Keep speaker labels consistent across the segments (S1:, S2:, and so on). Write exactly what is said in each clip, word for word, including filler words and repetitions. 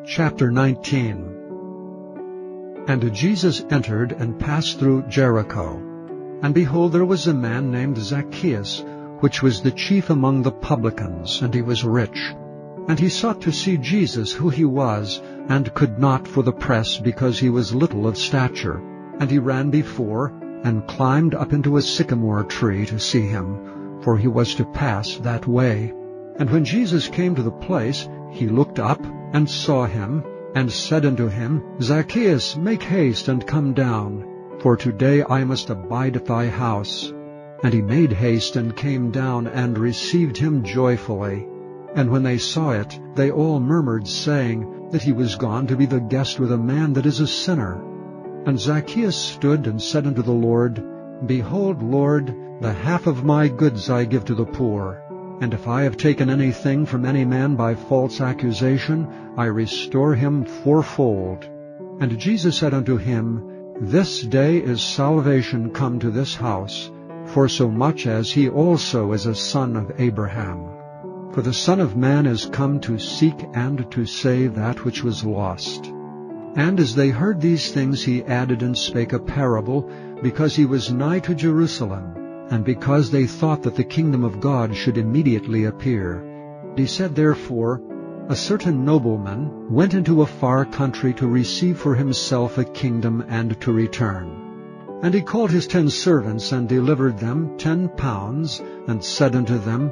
S1: Chapter nineteen. And Jesus entered and passed through Jericho. And behold, there was a man named Zacchaeus, which was the chief among the publicans, and he was rich. And he sought to see Jesus, who he was, and could not for the press, because he was little of stature. And he ran before, and climbed up into a sycamore tree to see him, for he was to pass that way. And when Jesus came to the place, he looked up, and saw him, and said unto him, Zacchaeus, make haste, and come down, for today I must abide at thy house. And he made haste, and came down, and received him joyfully. And when they saw it, they all murmured, saying, that he was gone to be the guest with a man that is a sinner. And Zacchaeus stood and said unto the Lord, Behold, Lord, the half of my goods I give to the poor. And if I have taken anything from any man by false accusation, I restore him fourfold. And Jesus said unto him, This day is salvation come to this house, forsomuch as he also is a son of Abraham. For the Son of Man is come to seek and to save that which was lost. And as they heard these things, he added and spake a parable, because he was nigh to Jerusalem, and because they thought that the kingdom of God should immediately appear. He said therefore, A certain nobleman went into a far country to receive for himself a kingdom and to return. And he called his ten servants, and delivered them ten pounds, and said unto them,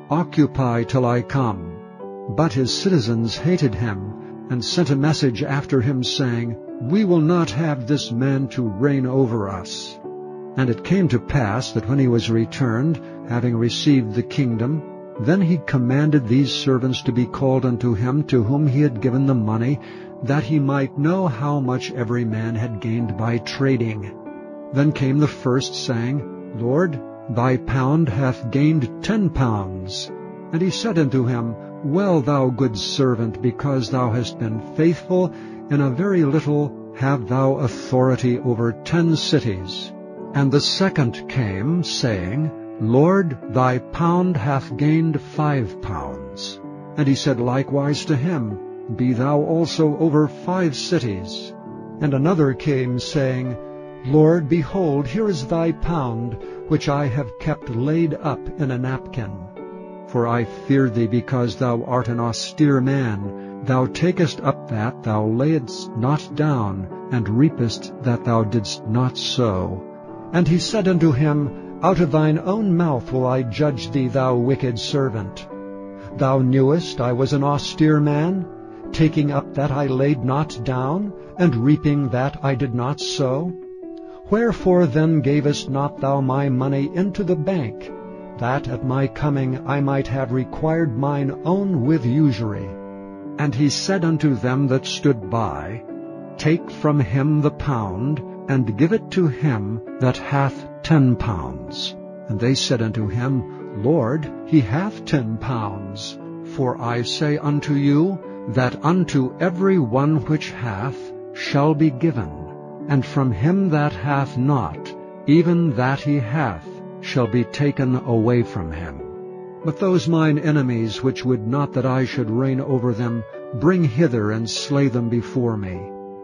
S1: Occupy till I come. But his citizens hated him, and sent a message after him, saying, We will not have this man to reign over us. And it came to pass that when he was returned, having received the kingdom, then he commanded these servants to be called unto him to whom he had given the money, that he might know how much every man had gained by trading. Then came the first, saying, Lord, thy pound hath gained ten pounds. And he said unto him, Well, thou good servant, because thou hast been faithful in a very little, have thou authority over ten cities. And the second came, saying, Lord, thy pound hath gained five pounds. And he said likewise to him, Be thou also over five cities. And another came, saying, Lord, behold, here is thy pound, which I have kept laid up in a napkin. For I feared thee, because thou art an austere man. Thou takest up that thou layedst not down, and reapest that thou didst not sow. And he said unto him, Out of thine own mouth will I judge thee, thou wicked servant. Thou knewest I was an austere man, taking up that I laid not down, and reaping that I did not sow. Wherefore then gavest not thou my money into the bank, that at my coming I might have required mine own with usury? And he said unto them that stood by, Take from him the pound, and give it to him that hath ten pounds. And they said unto him, Lord, he hath ten pounds. For I say unto you, that unto every one which hath shall be given, and from him that hath not, even that he hath, shall be taken away from him. But those mine enemies, which would not that I should reign over them, bring hither and slay them before me.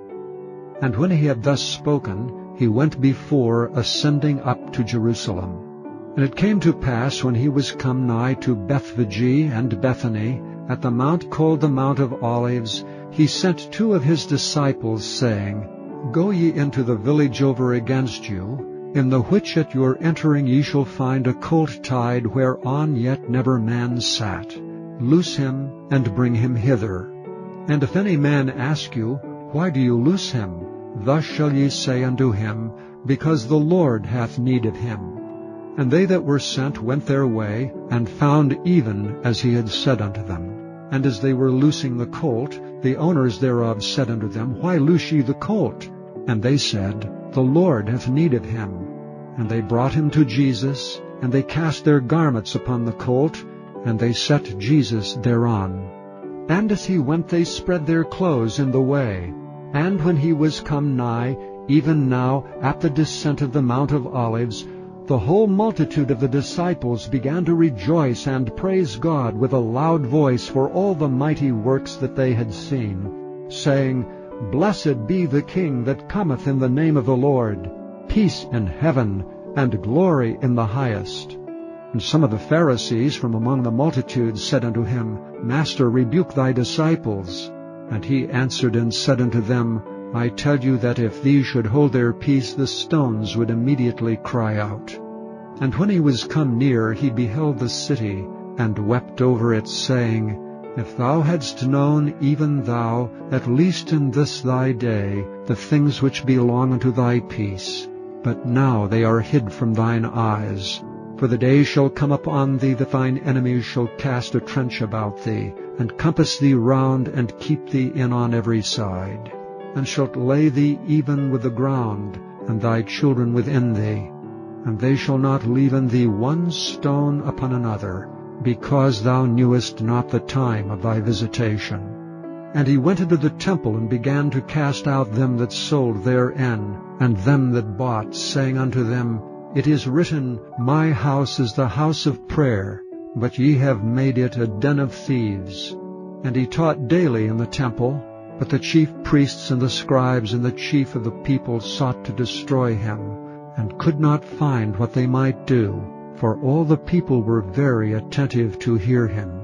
S1: And when he had thus spoken, he went before, ascending up to Jerusalem. And it came to pass, when he was come nigh to Bethphage and Bethany, at the mount called the Mount of Olives, he sent two of his disciples, saying, Go ye into the village over against you, in the which at your entering ye shall find a colt tied, whereon yet never man sat. Loose him, and bring him hither. And if any man ask you, Why do you loose him? Thus shall ye say unto him, Because the Lord hath need of him. And they that were sent went their way, and found even as he had said unto them. And as they were loosing the colt, the owners thereof said unto them, Why loose ye the colt? And they said, The Lord hath need of him. And they brought him to Jesus, and they cast their garments upon the colt, and they set Jesus thereon. And as he went, they spread their clothes in the way. And when he was come nigh, even now at the descent of the Mount of Olives, the whole multitude of the disciples began to rejoice and praise God with a loud voice for all the mighty works that they had seen, saying, Blessed be the King that cometh in the name of the Lord, peace in heaven, and glory in the highest. And some of the Pharisees from among the multitude said unto him, Master, rebuke thy disciples. And he answered and said unto them, I tell you that if these should hold their peace, the stones would immediately cry out. And when he was come near, he beheld the city, and wept over it, saying, If thou hadst known, even thou, at least in this thy day, the things which belong unto thy peace, but now they are hid from thine eyes. For the day shall come upon thee that thine enemies shall cast a trench about thee, and compass thee round, and keep thee in on every side, and shalt lay thee even with the ground, and thy children within thee. And they shall not leave in thee one stone upon another, because thou knewest not the time of thy visitation. And he went into the temple, and began to cast out them that sold therein, and them that bought, saying unto them, It is written, My house is the house of prayer, but ye have made it a den of thieves. And he taught daily in the temple, but the chief priests and the scribes and the chief of the people sought to destroy him, and could not find what they might do, for all the people were very attentive to hear him.